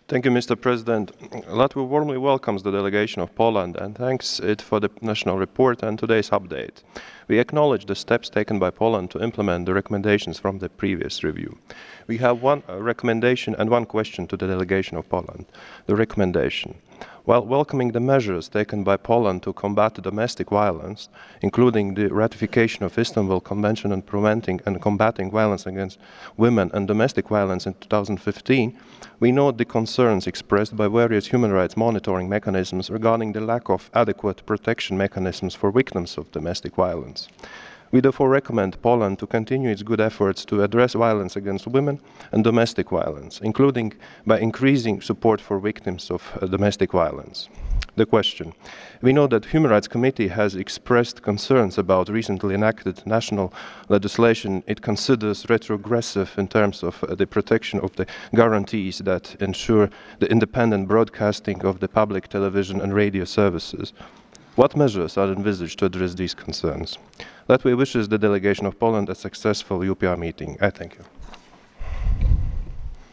Thank you, Mr. President. Latvia warmly welcomes the delegation of Poland and thanks it for the national report and today's update. We acknowledge the steps taken by Poland to implement the recommendations from the previous review. We have one recommendation and one question to the delegation of Poland. The recommendation. While welcoming the measures taken by Poland to combat domestic violence, including the ratification of Istanbul Convention on Preventing and Combating Violence Against Women and Domestic Violence in 2015, we note the concerns expressed by various human rights monitoring mechanisms regarding the lack of adequate protection mechanisms for victims of domestic violence. We therefore recommend Poland to continue its good efforts to address violence against women and domestic violence, including by increasing support for victims of domestic violence. The question. We know that the Human Rights Committee has expressed concerns about recently enacted national legislation it considers retrogressive in terms of the protection of the guarantees that ensure the independent broadcasting of the public television and radio services. What measures are envisaged to address these concerns? Latvia wishes the delegation of Poland a successful UPR meeting. I thank you.